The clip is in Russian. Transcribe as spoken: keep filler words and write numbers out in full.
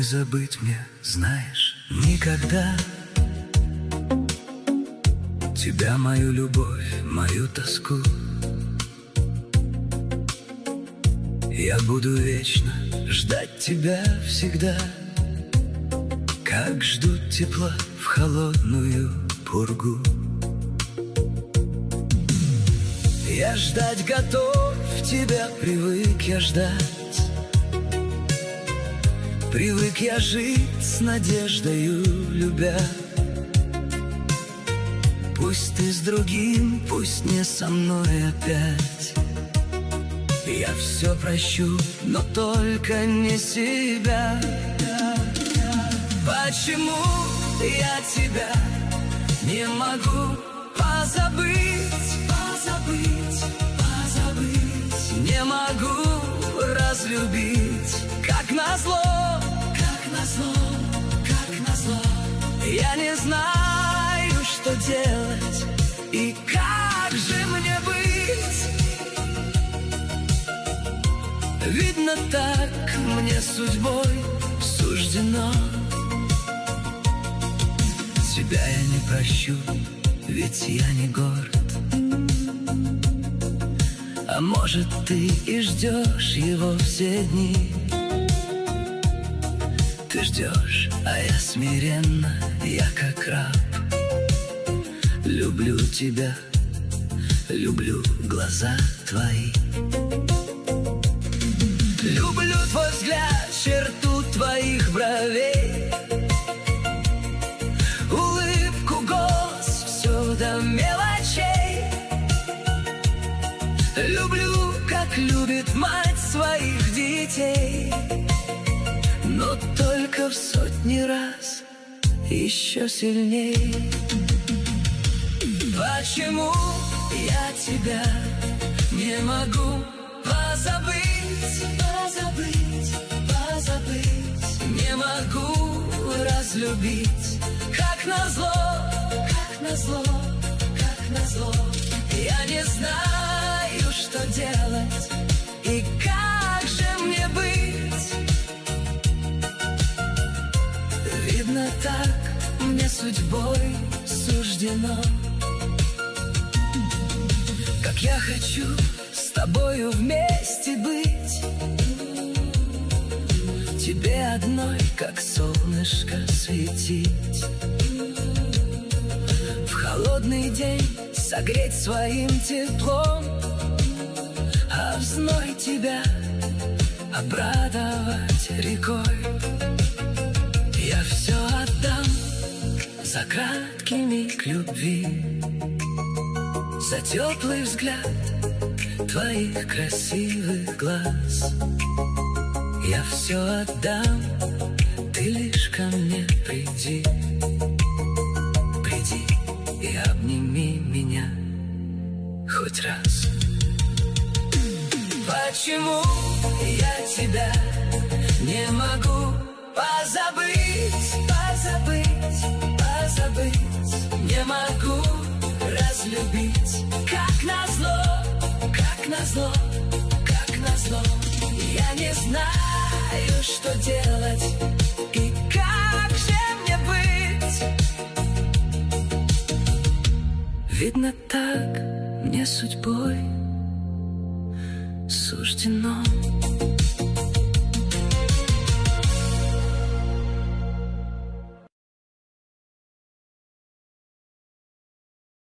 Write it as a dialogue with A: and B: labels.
A: забыть мне, знаешь, никогда. Тебя, мою любовь, мою тоску я буду вечно ждать тебя всегда, как ждут тепла в холодную пургу. Я ждать готов, тебя привык я ждать. Привык я жить с надеждою, любя. Пусть ты с другим, пусть не со мной опять. Я все прощу, но только не себя. Почему я тебя не могу позабыть, позабыть, позабыть? Не могу разлюбить, как назло, как назло, как назло. Я не знаю, что делать и как же мне быть. Видно, так мне судьбой суждено. Тебя я не прощу, ведь я не горд. А может, ты и ждешь его все дни. Ты ждешь, а я смиренно, я как раб. Люблю тебя, люблю глаза твои. Люблю твой взгляд, черту твоих бровей, улыбку, голос, все до мелочей. Люблю, как любит мать своих детей, но только в сотни раз еще сильней. Почему я тебя не могу позабыть, позабыть, позабыть? Не могу разлюбить, как назло, как назло, как назло. Я не знаю, что делать и как же мне быть. Видно, так мне судьбой суждено. Как я хочу с тобою вместе быть, тебе одной, как солнышко, светить. В холодный день согреть своим теплом, а в зной тебя обрадовать рекой. Я все отдам за краткий миг любви, за теплый взгляд твоих красивых глаз. Я все отдам, ты лишь ко мне приди, приди и обними меня хоть раз. Почему я тебя не могу позабыть, позабыть, позабыть? Не могу разлюбить, как назло, как назло, как назло. Я не знаю, что делать и как же мне быть. Видно, так мне судьбой суждено.